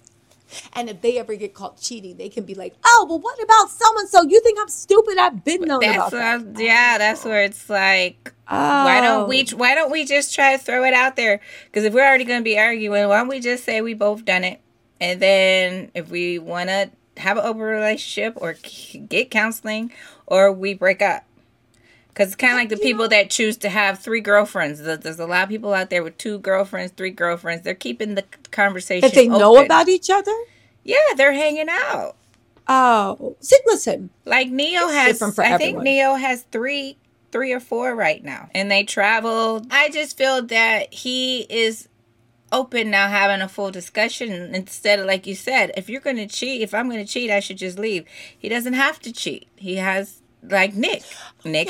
And if they ever get caught cheating, they can be like, "Oh, well, what about so-and-so? You think I'm stupid? I've been known about that." Yeah, that's where it's like, why don't we just try to throw it out there? Because if we're already going to be arguing, why don't we just say we both done it? And then if we want to have an open relationship or get counseling, or we break up. Because it's kind of like the people that choose to have 3 girlfriends. There's a lot of people out there with 2 girlfriends, 3 girlfriends. They're keeping the conversation if they know about each other? Yeah, they're hanging out. Oh. See, listen. Like Neo has, I think Neo has 3 or 4 right now. And they travel. I just feel that he is open now, having a full discussion instead of, like you said, if I'm going to cheat, I should just leave. He doesn't have to cheat. He has... Like Nick. Nick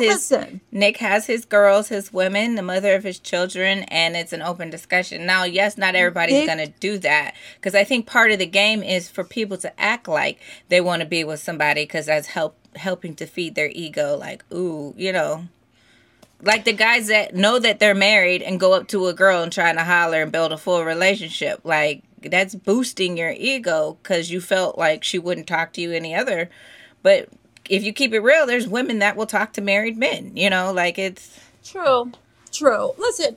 has his girls, his women, the mother of his children, and it's an open discussion. Now, yes, not everybody's going to do that, because I think part of the game is for people to act like they want to be with somebody because that's helping to feed their ego. Like, ooh, Like the guys that know that they're married and go up to a girl and trying to holler and build a full relationship. Like, that's boosting your ego because you felt like she wouldn't talk to you any other. But if you keep it real, there's women that will talk to married men, you know, like it's... True. Listen,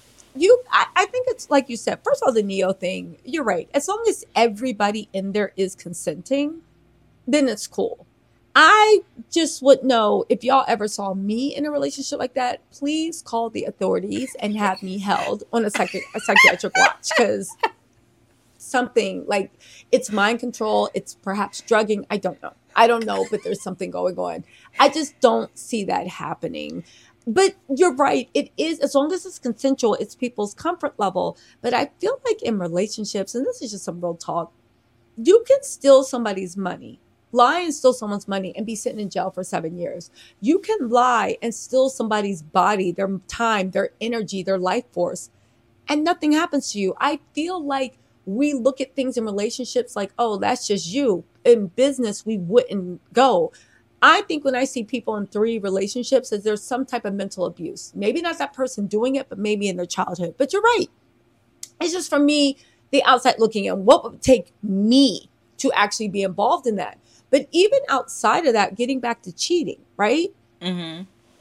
I think it's like you said, first of all, the Neo thing, you're right. As long as everybody in there is consenting, then it's cool. I just would know if y'all ever saw me in a relationship like that, please call the authorities and have me held on a psychiatric watch, because something like, it's mind control, it's perhaps drugging. I don't know, but there's something going on. I just don't see that happening. But you're right. It is, as long as it's consensual, it's people's comfort level. But I feel like in relationships, and this is just some real talk, you can steal somebody's money. Lie and steal someone's money and be sitting in jail for 7 years. You can lie and steal somebody's body, their time, their energy, their life force, and nothing happens to you. I feel like we look at things in relationships like, oh, that's just you. In business, we wouldn't go. I think when I see people in 3 relationships, that there's some type of mental abuse. Maybe not that person doing it, but maybe in their childhood. But you're right. It's just, for me, the outside looking in, what would it take me to actually be involved in that? But even outside of that, getting back to cheating, right? Mm-hmm.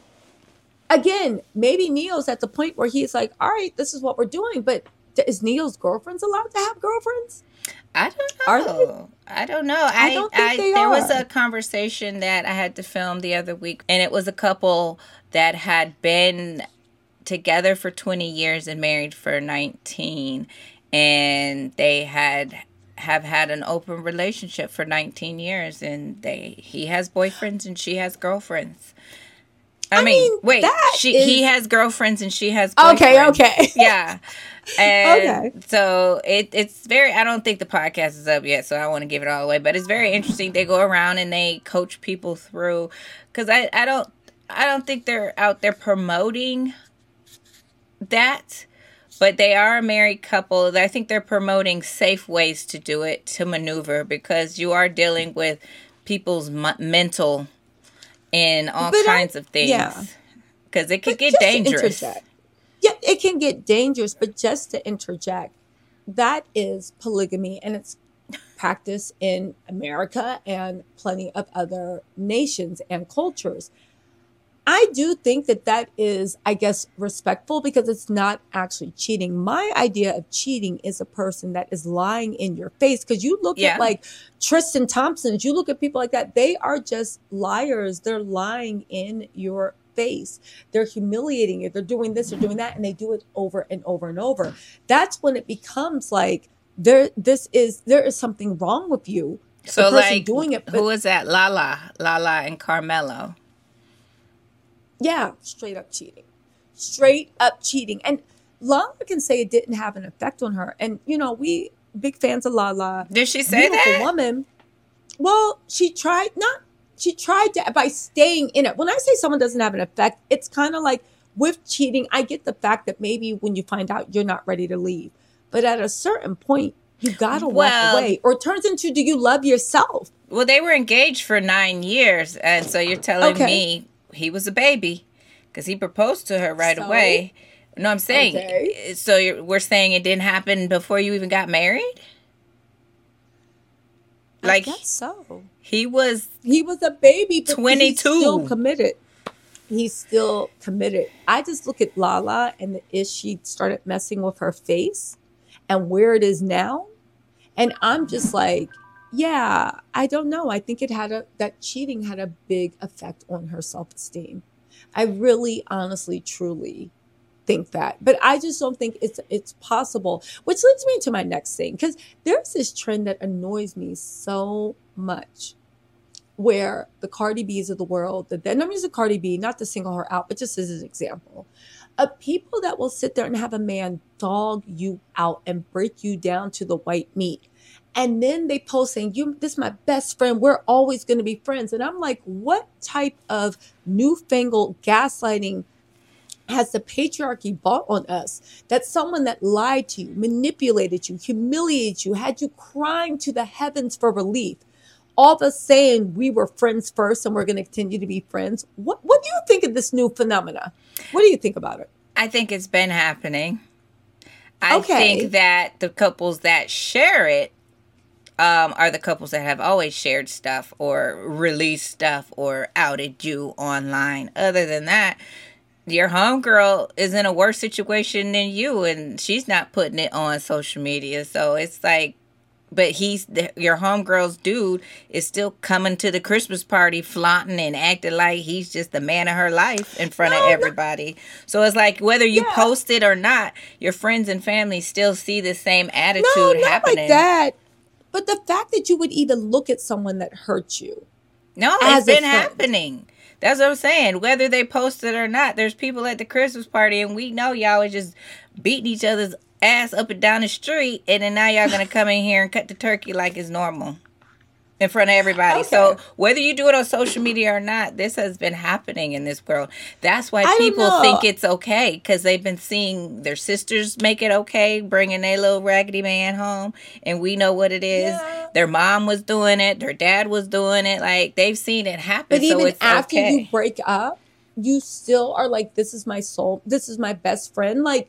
Again, maybe Neo's at the point where he's like, all right, this is what we're doing. But is Neo's girlfriends allowed to have girlfriends? I don't know. Are they? I don't know. I don't think they there are. was a conversation that I had to film the other week, and it was a couple that had been together for 20 years and married for 19, and they have had an open relationship for 19 years, and he has boyfriends and she has girlfriends. I mean, wait, he has girlfriends and she has boyfriends. Okay. Yeah. And so it's very, I don't think the podcast is up yet, so I don't want to give it all away, but it's very interesting. They go around and they coach people through, because I don't think they're out there promoting that, but they are a married couple. I think they're promoting safe ways to do it, to maneuver, because you are dealing with people's mental and all kinds of things. Because it could get dangerous. Yeah, it can get dangerous, but just to interject, that is polygamy, and it's practiced in America and plenty of other nations and cultures. I do think that is, I guess, respectful, because it's not actually cheating. My idea of cheating is a person that is lying in your face, because you look at like Tristan Thompson, you look at people like that, they are just liars. They're lying in your face. They're humiliating you. They're doing this, they're doing that, and they do it over and over and over. That's when it becomes like there is something wrong with you. So like, doing it, who is that? Lala and Carmelo. Yeah, straight up cheating. And Lala can say it didn't have an effect on her. And we big fans of Lala. Did she say that? Woman. Well, she tried to, by staying in it. When I say someone doesn't have an effect, it's kind of like with cheating, I get the fact that maybe when you find out, you're not ready to leave. But at a certain point, you got to walk away. Or it turns into, do you love yourself? Well, they were engaged for 9 years. And so you're telling me he was a baby because he proposed to her right away. No, I'm saying, so we're saying it didn't happen before you even got married? I guess so. He was a baby, but 22. He's still committed. I just look at Lala and she started messing with her face and where it is now. And I'm just like, yeah, I don't know. I think that cheating had a big effect on her self-esteem. I really, honestly, truly think that. But I just don't think it's possible, which leads me to my next thing, because there's this trend that annoys me so much, where the Cardi B's of the world, and I'm using Cardi B, not to single her out, but just as an example, of people that will sit there and have a man dog you out and break you down to the white meat. And then they post saying, this is my best friend, we're always going to be friends. And I'm like, what type of newfangled gaslighting has the patriarchy brought on us? That someone that lied to you, manipulated you, humiliated you, had you crying to the heavens for relief, all of us saying we were friends first and we're going to continue to be friends. What do you think of this new phenomena? What do you think about it? I think it's been happening. I think that the couples that share it are the couples that have always shared stuff or released stuff or outed you online. Other than that, your homegirl is in a worse situation than you, and she's not putting it on social media. So it's like, but your homegirl's dude is still coming to the Christmas party flaunting and acting like he's just the man of her life in front of everybody. So it's like, whether you post it or not, your friends and family still see the same attitude happening. Not like that. But the fact that you would even look at someone that hurt you. No, it's been happening. That's what I'm saying. Whether they post it or not, there's people at the Christmas party, and we know y'all was just beating each other's ass up and down the street, and then now y'all gonna come in here and cut the turkey like it's normal in front of everybody. So whether you do it on social media or not, this has been happening in this world. That's why people think it's okay, because they've been seeing their sisters make it okay, bringing their little raggedy man home, and we know what it is. Their mom was doing it, their dad was doing it. Like, they've seen it happen. But even it's after you break up, you still are like, this is my soul, this is my best friend. Like,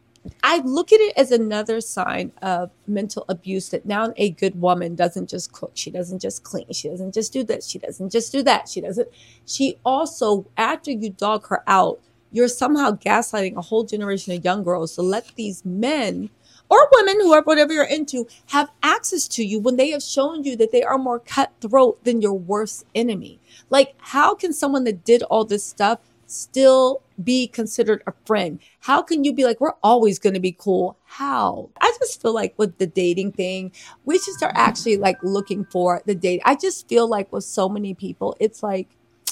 I look at it as another sign of mental abuse, that now a good woman doesn't just cook. She doesn't just clean. She doesn't just do this. She doesn't just do that. She also, after you dog her out, you're somehow gaslighting a whole generation of young girls to let these men or women, whoever, whatever you're into, have access to you when they have shown you that they are more cutthroat than your worst enemy. Like, how can someone that did all this stuff still be considered a friend? How can you be like, we're always going to be cool? How? I just feel like with the dating thing, we should start actually like looking for the date. I just feel like with so many people, it's like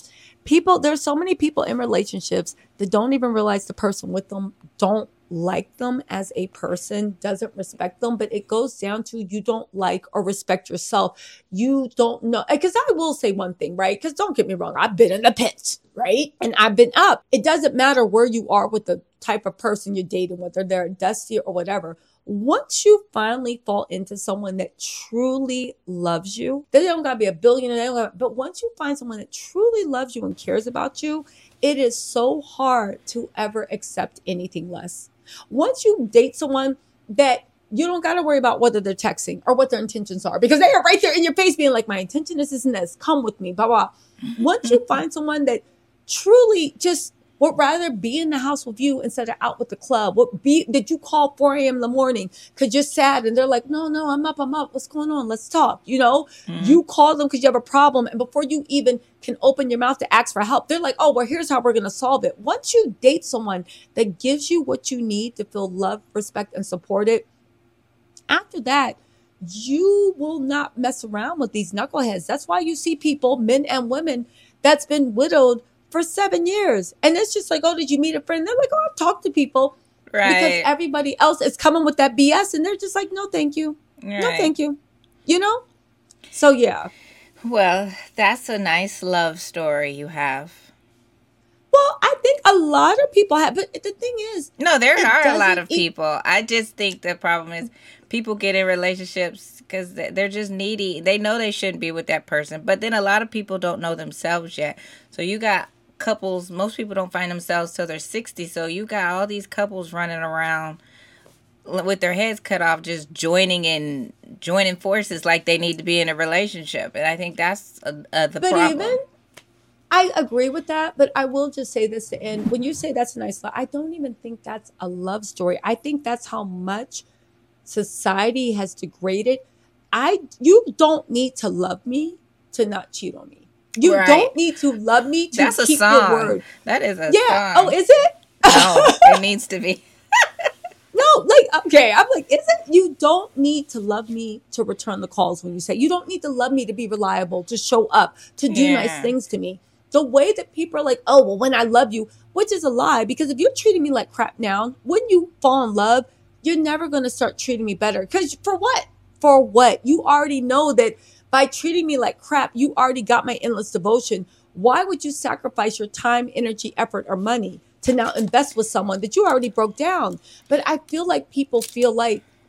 there's so many people in relationships that don't even realize the person with them don't like them as a person, doesn't respect them, but it goes down to you don't like or respect yourself. You don't know. Because I will say one thing, right? Because don't get me wrong, I've been in the pit, right? And I've been up. It doesn't matter where you are with the type of person you're dating, whether they're a Dusty or whatever. Once you finally fall into someone that truly loves you, they don't gotta be a billionaire, but once you find someone that truly loves you and cares about you, it is so hard to ever accept anything less. Once you date someone that you don't got to worry about whether they're texting or what their intentions are, because they are right there in your face being like, my intention is this and this, come with me, blah, blah. Once you find someone that truly just would rather be in the house with you instead of out with the club, did you call 4 a.m. in the morning because you're sad and they're like, no, I'm up. What's going on? Let's talk. You call them because you have a problem. And before you even can open your mouth to ask for help, they're like, oh, well, here's how we're going to solve it. Once you date someone that gives you what you need to feel loved, respect, and supported, after that, you will not mess around with these knuckleheads. That's why you see people, men and women, that's been widowed for 7 years. And it's just like, oh, did you meet a friend? They're like, oh, I've talked to people. Right. Because everybody else is coming with that BS. And they're just like, no, thank you. Right. No, thank you. So, yeah. Well, that's a nice love story you have. Well, I think a lot of people have. But the thing is. No, there are a lot of people. I just think the problem is people get in relationships because they're just needy. They know they shouldn't be with that person. But then a lot of people don't know themselves yet. So you got couples, most people don't find themselves till they're 60. So you got all these couples running around with their heads cut off, just joining forces like they need to be in a relationship. And I think that's the problem. I agree with that, but I will just say this to end. When you say that's a nice love, I don't even think that's a love story. I think that's how much society has degraded. You don't need to love me to not cheat on me. You don't need to love me to keep your word. That is a song. Oh, is it? No, it needs to be. No, okay. I'm like, is it? You don't need to love me to return the calls when you say. You don't need to love me to be reliable, to show up, to do nice things to me. The way that people are like, oh, well, when I love you, which is a lie, because if you're treating me like crap now, when you fall in love, you're never going to start treating me better. Because for what? For what? You already know that by treating me like crap, you already got my endless devotion. Why would you sacrifice your time, energy, effort, or money to now invest with someone that you already broke down? But I feel like people feel like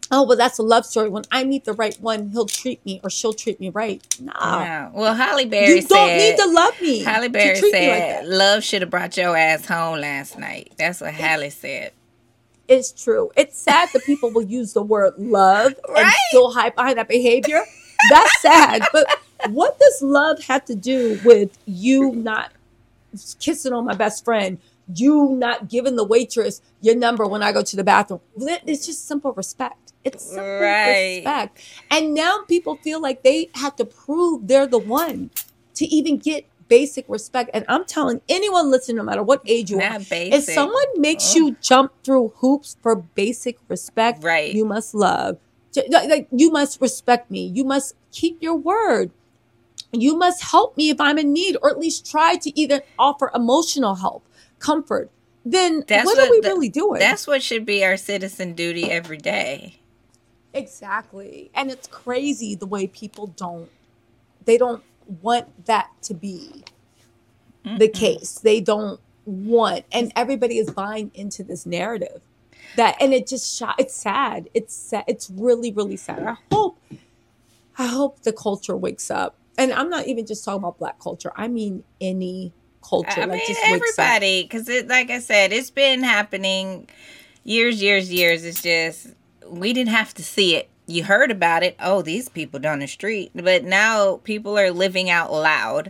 oh, well, that's a love story. When I meet the right one, he'll treat me or she'll treat me right. Nah. No. Well, Halle Berry You don't need to love me Halle to Berry treat me like said, that. love should have brought your ass home last night. That's what Halle said. It's true. It's sad that people will use the word love and Right? still hide behind that behavior. That's sad. But what does love have to do with you not kissing on my best friend? You not giving the waitress your number when I go to the bathroom? It's just simple respect. It's simple Right. respect. And now people feel like they have to prove they're the one to even get basic respect. And I'm telling anyone listening, no matter what age you are, Not if basic. someone makes you jump through hoops for basic respect, Right. you must love. Like, you must respect me. You must keep your word. You must help me if I'm in need, or at least try to either offer emotional help, comfort. Then what are we really doing? That's what should be our citizen duty every day. Exactly. And it's crazy the way people don't want that to be the case. They don't want, and everybody is buying into this narrative that, and it just it's sad. It's sad. It's really, really sad. I hope the culture wakes up. And I'm not even just talking about Black culture. I mean, any culture. I mean, everybody, because like I said, it's been happening years. It's just, we didn't have to see it. You heard about it. Oh, these people down the street. But now people are living out loud.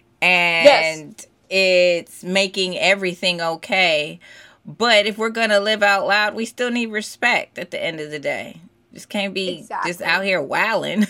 And it's making everything okay. But if we're going to live out loud, we still need respect at the end of the day. Just can't be just out here wilding.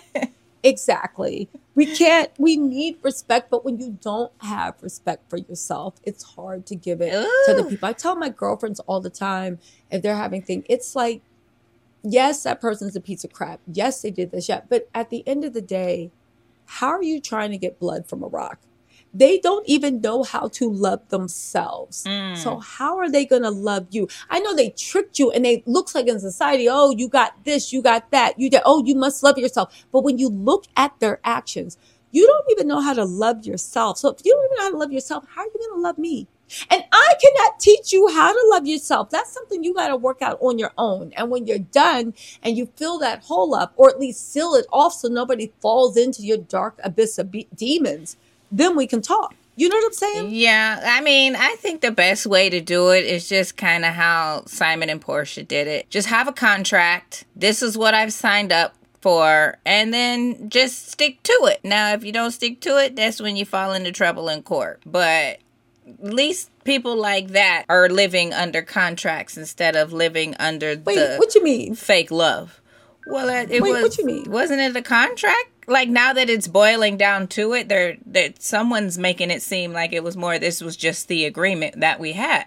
Exactly. We need respect, but when you don't have respect for yourself, it's hard to give it to the people. I tell my girlfriends all the time, if they're having things, it's like, yes, that person's a piece of crap. Yes, they did this. Yeah. But at the end of the day, how are you trying to get blood from a rock? They don't even know how to love themselves. So how are they going to love you? I know they tricked you, and it looks like in society, oh, you got this, you got that. You must love yourself. But when you look at their actions, you don't even know how to love yourself. So if you don't even know how to love yourself, how are you going to love me? And I cannot teach you how to love yourself. That's something you got to work out on your own. And when you're done and you fill that hole up, or at least seal it off so nobody falls into your dark abyss of demons, then we can talk. You know what I'm saying? Yeah. I mean, I think the best way to do it is just kind of how Simon and Portia did it. Just have a contract. This is what I've signed up for, and then just stick to it. Now, if you don't stick to it, that's when you fall into trouble in court. But at least people like that are living under contracts instead of living under what you mean? Fake love. Well, what you mean? Wasn't it a contract? Like, now that it's boiling down to it, that someone's making it seem like it was more, this was just the agreement that we had.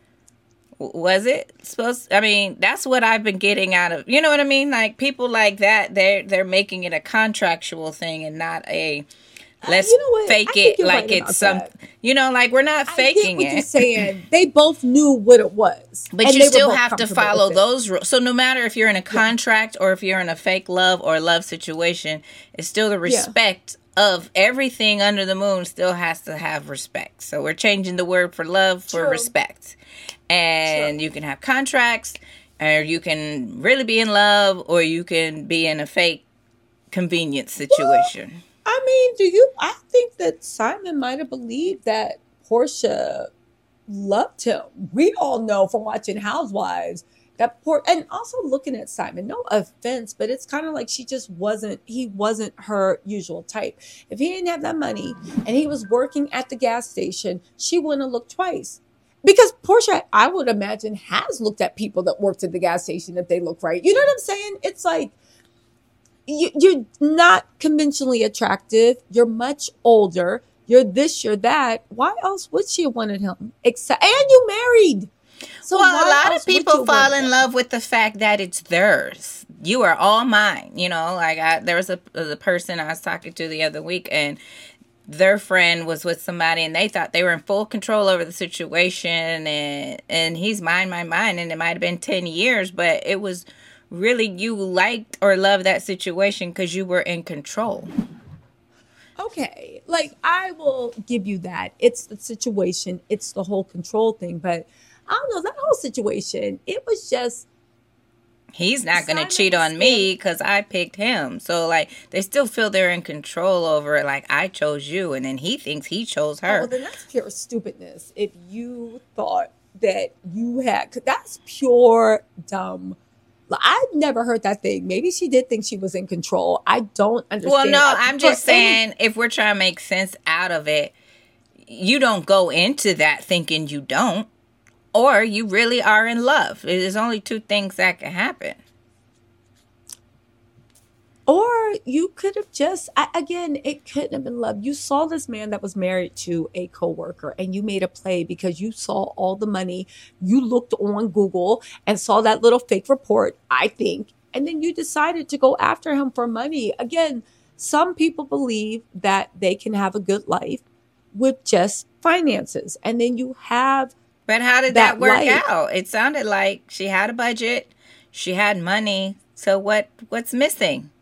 Was it supposed? I mean, that's what I've been getting out of, you know what I mean? Like, people like that, they're making it a contractual thing and not a, let's fake it like it's some, like we're not faking it. You're saying. They both knew what it was. But you still have to follow those rules. So no matter if you're in a contract or if you're in a fake love or love situation, it's still the respect of everything under the moon still has to have respect. So we're changing the word for love for respect. And you can have contracts, or you can really be in love, or you can be in a fake convenience situation. Well, I think that Simon might have believed that Portia loved him. We all know from watching Housewives that and also looking at Simon, no offense, but it's kind of like he wasn't her usual type. If he didn't have that money and he was working at the gas station, she wouldn't have looked twice. Because Portia, I would imagine, has looked at people that worked at the gas station if they look right. You know what I'm saying? It's like, you're not conventionally attractive. You're much older. You're this, you're that. Why else would she have wanted him? And you married. So well, a lot of people fall in love with the fact that it's theirs. You are all mine. There was a person I was talking to the other week, and their friend was with somebody, and they thought they were in full control over the situation, and he's mine, and it might have been 10 years, but it was really, you liked or loved that situation because you were in control. Okay, I will give you that. It's the situation, it's the whole control thing, but I don't know, that whole situation, it was just, he's not going to cheat on me because I picked him. So, like, they still feel they're in control over it. Like, I chose you, and then he thinks he chose her. Oh, well, then that's pure stupidness. If you thought that you had, that's pure dumb. I've never heard that thing. Maybe she did think she was in control. I don't understand. Well, no, I'm just saying, if we're trying to make sense out of it, you don't go into that thinking you don't, or you really are in love. There's only two things that can happen. Or you could have just, again, it couldn't have been love. You saw this man that was married to a coworker and you made a play because you saw all the money. You looked on Google and saw that little fake report, I think, and then you decided to go after him for money. Again, some people believe that they can have a good life with just finances. And then you have. But how did that work out? It sounded like she had a budget, she had money. So what's missing?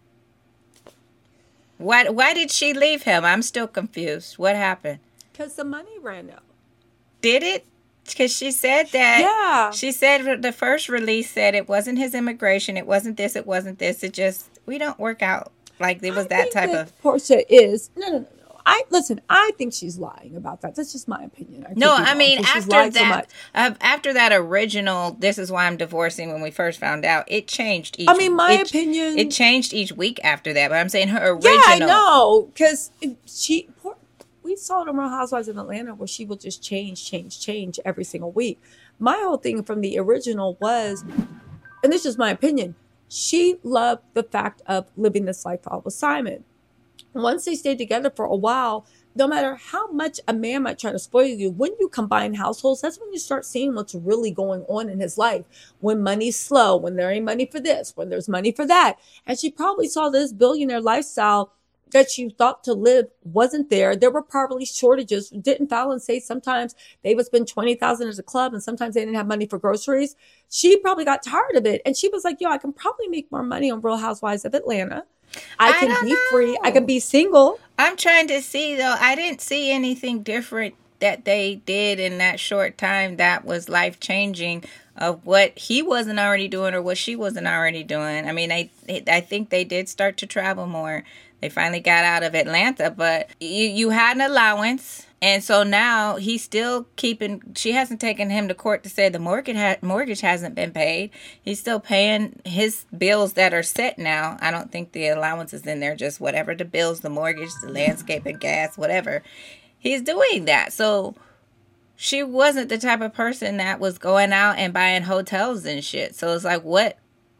Why did she leave him? I'm still confused. What happened? Because the money ran out. Did it? Because she said that. Yeah. She said the first release said it wasn't his immigration. It wasn't this. It wasn't this. It just, we don't work out. Like it was that type of. Portia is. No. I think she's lying about that. That's just my opinion. I mean, after that original, this is why I'm divorcing, when we first found out, it changed each. I mean, my opinion. It changed each week after that, but I'm saying her original. Yeah, I know, because we saw it on Real Housewives of Atlanta where she will just change every single week. My whole thing from the original was, and this is my opinion, she loved the fact of living this lifestyle with Simon. Once they stayed together for a while, no matter how much a man might try to spoil you, when you combine households, that's when you start seeing what's really going on in his life. When money's slow, when there ain't money for this, when there's money for that. And she probably saw this billionaire lifestyle that she thought to live wasn't there. There were probably shortages. Didn't Fallon say sometimes they would spend $20,000 as a club and sometimes they didn't have money for groceries? She probably got tired of it. And she was like, I can probably make more money on Real Housewives of Atlanta. I can be free. I can be single. I'm trying to see, though. I didn't see anything different that they did in that short time that was life-changing of what he wasn't already doing or what she wasn't already doing. I mean, I think they did start to travel more. They finally got out of Atlanta, but you had an allowance. And so now he's still she hasn't taken him to court to say the mortgage hasn't been paid. He's still paying his bills that are set now. I don't think the allowance is in there, just whatever the bills, the mortgage, the landscaping, gas, whatever. He's doing that. So she wasn't the type of person that was going out and buying hotels and shit. So it's like, what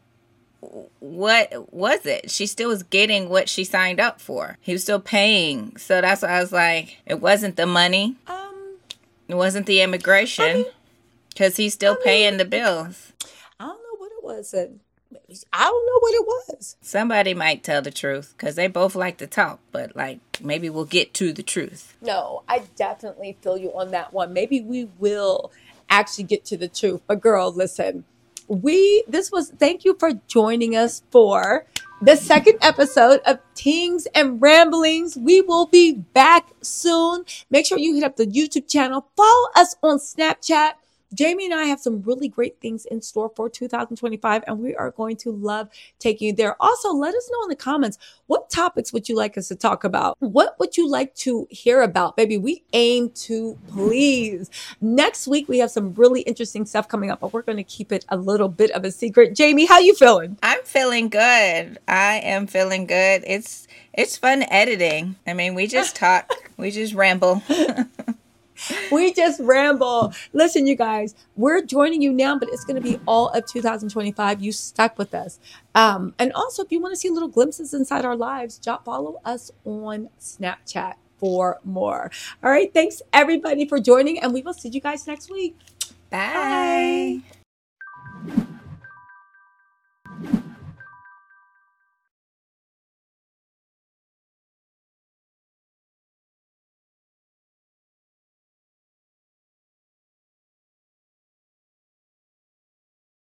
was it? She still was getting what she signed up for. He was still paying. So that's why I was like, it wasn't the money. It wasn't the immigration. Because he's still paying the bills. I don't know what it was. I don't know what it was. Somebody might tell the truth because they both like to talk. But like, maybe we'll get to the truth. No, I definitely feel you on that one. Maybe we will actually get to the truth. But girl, listen. Thank you for joining us for the second episode of Tings and Ramblings. We will be back soon. Make sure you hit up the YouTube channel. Follow us on Snapchat. Jamie and I have some really great things in store for 2025, and we are going to love taking you there. Also, let us know in the comments, what topics would you like us to talk about? What would you like to hear about? Baby, we aim to please. Next week, we have some really interesting stuff coming up, but we're going to keep it a little bit of a secret. Jamie, how you feeling? I'm feeling good. I am feeling good. It's fun editing. I mean, we just talk. We just ramble. We just ramble. Listen, you guys, we're joining you now, but it's going to be all of 2025. You stuck with us. And also, if you want to see little glimpses inside our lives, follow us on Snapchat for more. All right. Thanks, everybody, for joining, and we will see you guys next week. Bye. Bye.